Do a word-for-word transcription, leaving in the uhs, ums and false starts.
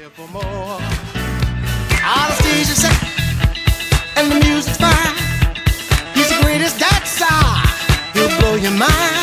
for more. All the stage is set and the music's fine. He's the greatest dancer. He'll blow your mind.